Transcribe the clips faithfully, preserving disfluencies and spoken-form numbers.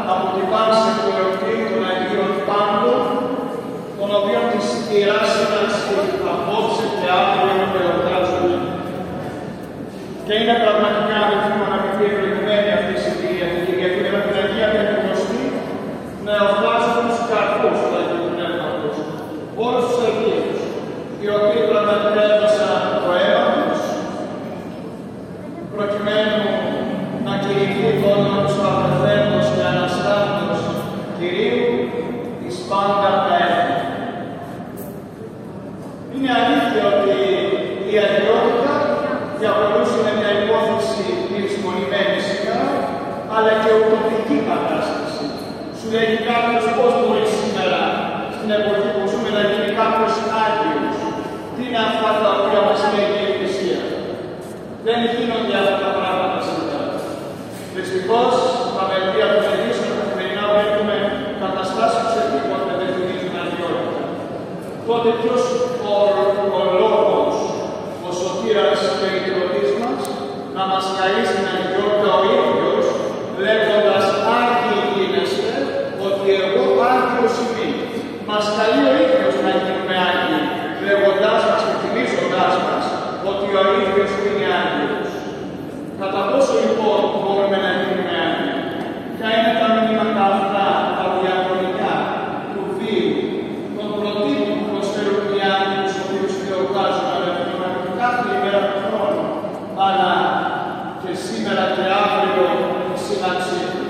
από τη βάση του εορτή των Αγίων Πάντων, των οποίων της Ιεράς Σύναξη απόψε και αύριο εορτάζουμε. Και είναι πραγματικά αγαπητοί ευλογημένη αυτή η συγκυρία, γιατί με την Αγία Πεντηκοστή να εορτάζουμε τους καρπούς του Αγίου Πνεύματος, όλους τους Αγίους, οι οποίοι πραγματικά έδωσαν το αίμα τους, προκειμένου να κηρυχθεί το όνομα του Παπαθέντος και Αναστάτως Κυρίου εις πάντα τα έθνη. Είναι αλήθεια ότι η αγιότητα για πολλούς είναι μια υπόθεση λησμονημένη σήμερα, αλλά και ουτοπική κατάσταση. Σου λέει κάποιος πώς μπορεί σήμερα, στην εποχή που ζούμε, να γίνει κάποιος άγιος. Τι είναι αυτά τα οποία μας λέει η Εκκλησία. Δεν γίνονται αυτά τα πράγματα σήμερα. Δυστυχώς, τα μελτία των Αγίων καθημερινά βλέπουμε καταστάσεις που σε τίποτε δεν θυμίζουν αγιότητα. Τότε ποιος ο, ο λόγος, ο σωτήρας και η Υιωτής μας, να μας καλεί στην αγιότητα ο ίδιος, λέγοντας άγιοι γίνεστε, ότι εγώ άγιος είμαι. Μας καλεί ο ίδιος να γίνουμε άγιοι, λέγοντας μας και θυμίζοντας μας ότι ο ίδιος είναι άγιος. Κατά πόσο λοιπόν μπορούμε να γίνουμε άγιοι? Ποια είναι τα μηνύματα αυτά, τα διαχρονικά, του βίου, των προτύπων που προσφέρουν οι άγιοι, τους οποίους θεοκάζουν αλευτονακτικά την ημέρα του χρόνου, αλλά και σήμερα και αύριο η σύναξή τους.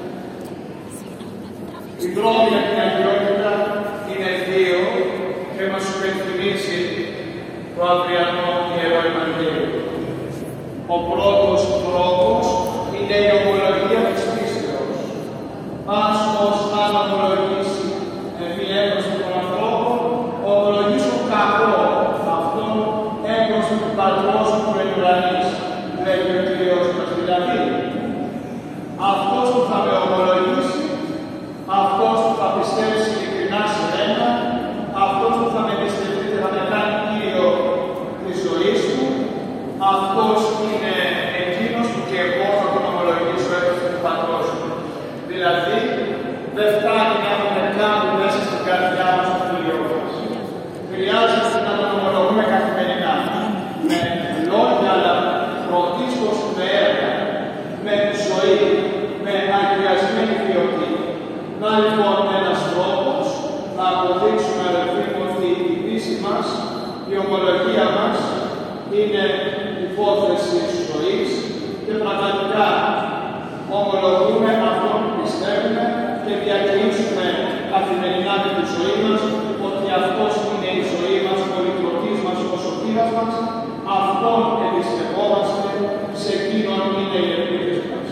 Η δρόμη για την αγιότητα είναι δύο και μας υπενθυμίζει το αυριανό Ιερό Ευαγγέλιο. Ο πρώτος τρόπος είναι η ομολογία της πίστεως. Πας ως αν ομολογήσει εμεί έγκροστη των ανθρώπων, ομολογήσουν κακό αυτόν έγκροστη του Πατρός του Πεντουρανής, λέγει ο Κύριος μας. Δηλαδή, αυτός που θα με ομολογήσει, αυτός που θα πιστέψει ειλικρινά σε μένα, αυτός που θα με πιστευτεί και θα με κάνει Κύριο της ζωής του, αυτός είναι εκείνος που και εγώ θα τον ομολογήσω έγκροστη του Πατρός του. Δηλαδή, δεν φτάνει να έχουμε κάτι μέσα στην καρδιά μας το Κύριο μας. Χρειάζεται να τον ομολογούμε καθημερινά. Με λόγια, αλλά πρωτίστως με έργα, με ζωή, με αγιασμένη ποιότητα. Να λοιπόν ένας τρόπος να αποδείξουμε, αδελφοί μου, ότι η πίστη μας, η ομολογία μας είναι υπόθεση ζωής και πραγματικά ομολογούμε αυτό που πιστεύουμε και διακηρύσουμε καθημερινά με τη ζωή μας ότι αυτός είναι η ζωή μας, ο λυτρωτής μας, ο σωτήρας μας, αυτόν εμπιστευόμαστε, σε εκείνον είναι οι ελπίδες μας.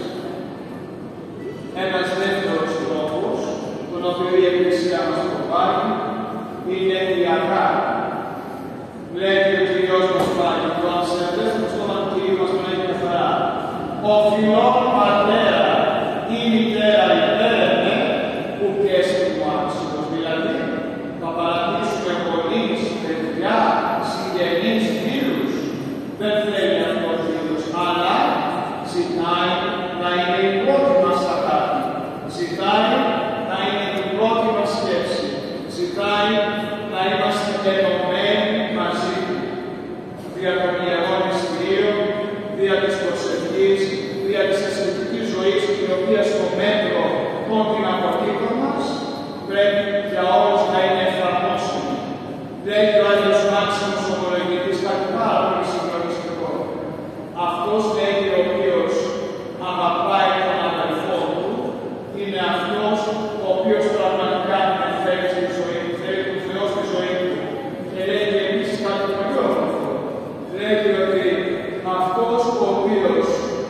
Ένας δεύτερος τρόπος, τον οποίο η Εκκλησία μας προβάλλει, είναι η αγάπη. Λέγει ο Κύριος μας πάλι, το αν σεβδές το στόμα του Κυρίου μας τον έχει καθαρά. Ο φιλόν πατέρα ή μητέρα υπέρευε, που πιέσει του άξιος. Δηλαδή, θα παρατήσουμε γονείς, παιδιά, συγγενείς, φίλους. Δεν θέλει αυτός ο Κύριος, αλλά ζητάει να είναι η πρώτη μας αγάπη. Ζητάει να είναι η πρώτη μας σκέψη. Ζητάει να είμαστε ενωμένοι μαζί του. Δια των ιερών μυστηρίων, δια της προσευχής, δια της αισθητικής ζωής, η οποία στο μέτρο των δυνατοτήτων μας πρέπει για όλους να είναι εφαρμόσιμη. Λέγει ο Άγιος Μάξιμος ομολογητής κάτι πάρα πολύ συγκλονιστικό. Αυτός, λέγει, ο οποίος αγαπάει τον αδελφό του, είναι αυτός ο οποίος πραγματικά θέλει τη ζωή του, θέλει του Θεό στη ζωή του. Και λέγει επίσης κάτι πολύ όμορφο. Λέγει ότι αυτός ο οποίος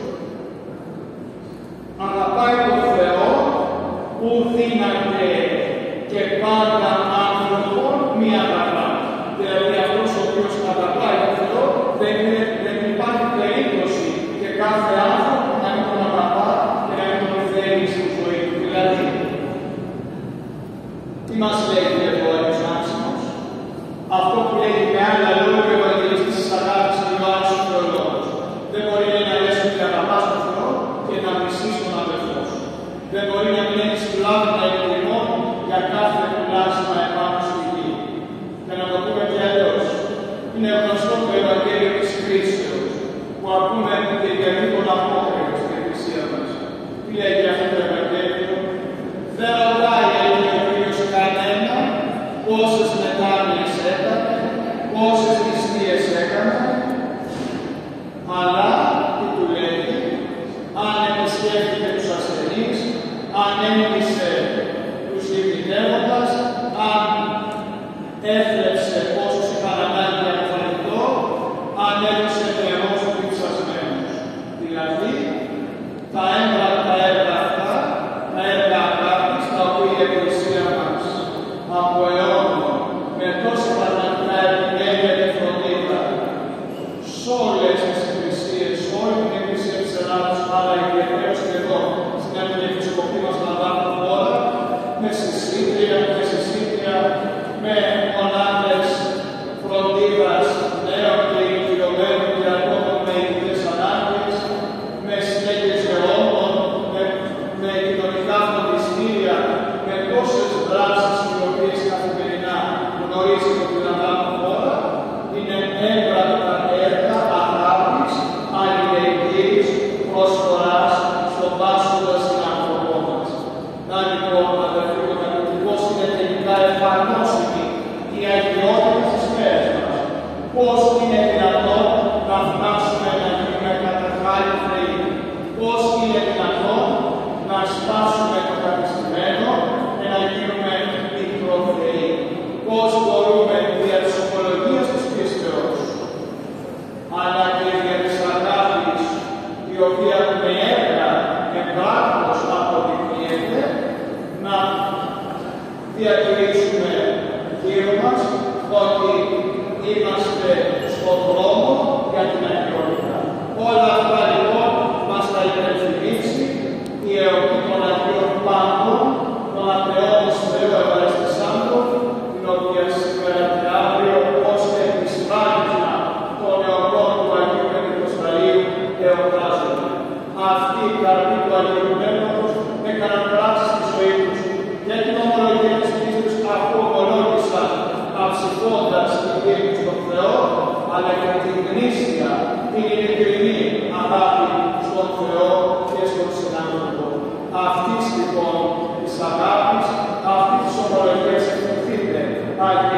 αγαπάει τον Θεό, που δύναται και πάντα άνθρωπον μη αγαπά. Δηλαδή αυτός ο οποίος αγαπάει τον Θεό, δεν, είναι, δεν υπάρχει περίπτωση και κάθε άνθρωπο να μην τον αγαπά και να μην τον θέλει στη ζωή του. Δηλαδή, τι μας λέει εδώ ο Άγιος Μάξιμος? Αυτό που λέει με άλλα λόγια ο Ευαγγελιστής της αγάπης και ο Ιωάννης ο Θεολόγος. Δεν μπορεί να λες ότι αγαπάς τον Θεό και να μισείς τον αδελφό σου. Δεν δεν μπορεί να μείνει συλλάβητα υπηρεμών για κάθε πλάσμα επάνω στη γη. Και να το πούμε και αλλιώς. Είναι γνωστό το Ευαγγέλιο της Κρίσεως, που ακούμε και για λίγο απόκριμα στην Εκκλησία μας. Τι λέει αυτό το Ευαγγέλιο? Δεν ρωτάει ο Κύριος κανένα πόσες μετάνοιες έκανε, πόσες νηστείες έκανε, αλλά τι του λέει? Αν επισκέφτηκε τους ασθενείς, αν έμεινε τους λυπητεύοντας, αν έθρεψε όσους είχαν ανάγκη για το φαγητό, αν έδωσε νερό στους διψασμένους. Δηλαδή, τα έμπρακτα έργα αυτά, τα έργα αγάπης, τα οποία η Εκκλησία μας από αιώνων με τόσα πραγματικά επιμέλεια και φροντίδα σε όλες τις εκκλησίες, σε όλη την Εκκλησία της Ελλάδος, αλλά ιδιαίτερως και εδώ, στην Αρχιεπισκοπή μας να λάβουμε χώρα, με συσίτρια, με συσίτρια, με μονάδες φροντίδας νέων και ηλικιωμένων και ατόμων με ειδικές ανάγκες, με συνέχειες γεώμων, με, με κοινωνικά φροντιστήρια, με τόσες δράσεις οι οποίες καθημερινά γνωρίζετε ότι λαμβάνουν χώρα, είναι έμπρακτα έργα αγάπης, αλληλεγγύης, προσφοράς στον πάσχοντα συνάνθρωπό μας. Να λοιπόν, αδερφοί μου, πώς είναι τελικά εφαρμόσιμη η αγιότητα στις μέρες μας. Πώς είναι δυνατόν να φτάσουμε να γίνουμε καταχάρη Θεοί. Πώς είναι δυνατόν να σπάσουμε το κατεστημένο και να γίνουμε μικροθεοί. Πώς μπορούμε δια της ομολογίας της πίστεως, αλλά και δια της αγάπης, η οποία με έργα και πράγματος αποδεικνύεται, να διατηρήσουμε γύρω μας ότι είμαστε στον δρόμο για την αγιότητα. Όλα αυτά λοιπόν μας τα υπενθυμίσει η εορτή των Αγίων Πάντων, των Ατεών Θεού Ευαριστησάντων, την οποία σήμερα και αύριο ως επισφάλισμα των εορτών του Αγίου Πεντηκοσταλίου εορτάζονται. Αυτοί οι καρποί του Αγίου Πνεύματος έκαναν πράξη στη ζωή τους και την ομολογία της πίστης αφού ομολόγησαν αψηφώντας την πίστη στον Θεό, αλλά και την γνήσια, την ειλικρινή αγάπη στον Θεό και στον συνάνθρωπο. Αυτής λοιπόν της αγάπης, αυτής της ομολογίας εκπληκτείται.